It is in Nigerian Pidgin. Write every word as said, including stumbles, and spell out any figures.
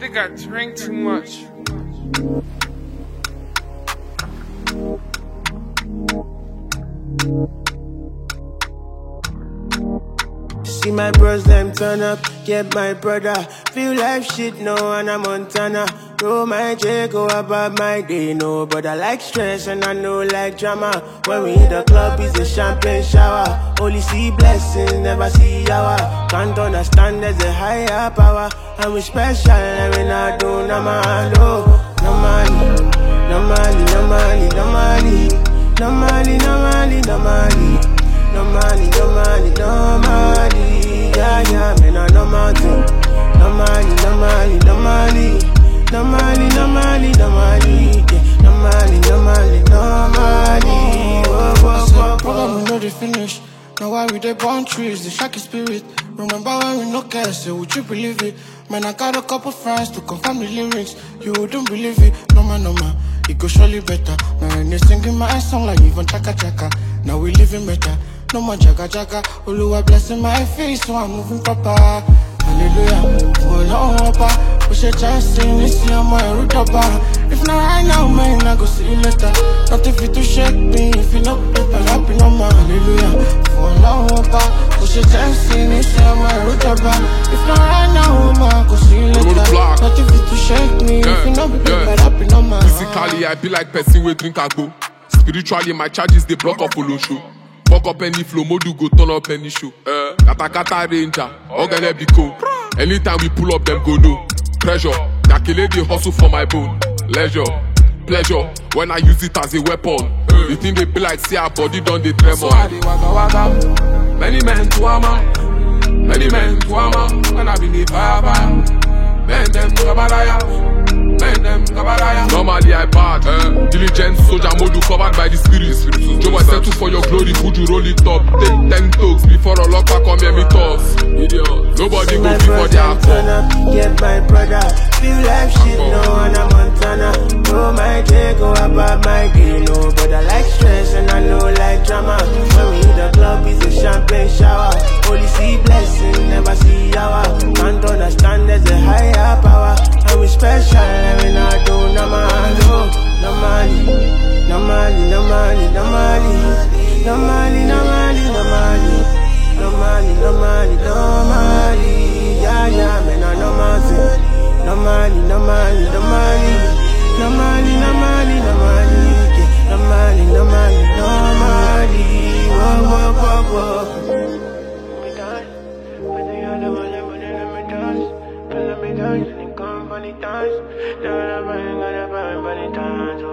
think I drink too much. See my bros them turn up, get my brother. Feel life shit, no, and I'm Montana. Roll my J, go about my day, no. But I like stress and I know like drama. When we hit the club, it's a champagne shower. Only see blessings, never see hour. Can't understand there's a higher power. And we special, and we not do no man, no. No money, no money, no money, no money. No money, no money, no money. No money, no money, no money. Yeah, yeah, man, I no money. No money, no money, no money. No money, no money, no money. Yeah, no money, no money, no money. Whoa, whoa, whoa, program we know they finish. Now why we dey burn trees, the shaky spirit. Remember when we no care, say would you believe it? Man, I got a couple friends to confirm the lyrics. You wouldn't believe it, no man, no man. It go surely better. Now when they singing my song like even chaka chaka. Now we living better. No more jaga jaga. Oluwa blessing my face, so I'm moving proper. Hallelujah. Oh Lord, Papa. Push a chance in this year, my root up. If not right now, man, I go see you later. Not if you to shake me, if you not paper, happy no more. Hallelujah. Oh Lord, Papa. Push a chance in this year, my root up. If not right now, man, I go see you later. Not if you to shake me, yeah, if you not paper, yeah, happy no more. Physically, I be like person with drink and go. Spiritually, my charges they block up follow show. Fuck up any flow, modu go turn up any show. Uh, kata kata ranger, organic biko. Anytime we pull up, them go no. Pressure, Dakele they hustle for my bone. Leisure, pleasure, when I use it as a weapon. Uh, the thing they be like, see our body done they tremor. So I dey waka waka, many men to ama, many men to ama. When I been the fire fire, men them kabalaya. Normally I bad, eh? Diligent soldier mode covered by the spirit. Joe I settle for your glory, would you roll it up? Take ten talks before a lock back come here me toss. Idiot. Nobody go before their turn. Get my brother, feel like shit, no, and I'm Montana. Go my J, go about my day, no. But I like stress and I know like drama. When we hit the club, it's a champagne shower. Only see blessings, never see hour. Can't understand there's a higher power. And we special, and we not do no man, no. No money, no money, no money, no money. No money, no money, no money. No money, no money, no money. Yeah, yeah, man, I no money. No money, no money, no money. No money, no money, no money. Yeah, no money, no money, no money. Whoa, whoa, whoa, whoa. Funny times, never ever gonna find funny times.